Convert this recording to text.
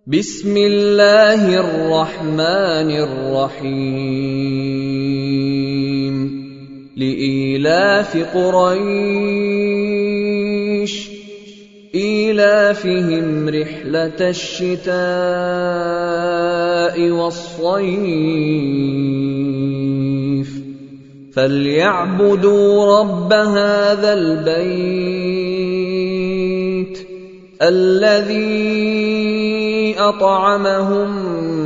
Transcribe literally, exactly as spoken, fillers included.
بسم الله الرحمن الرحيم لإيلاف قريش إيلافهم رحلة الشتاء والصيف فليعبدوا رب هذا البيت الذي أطعمهم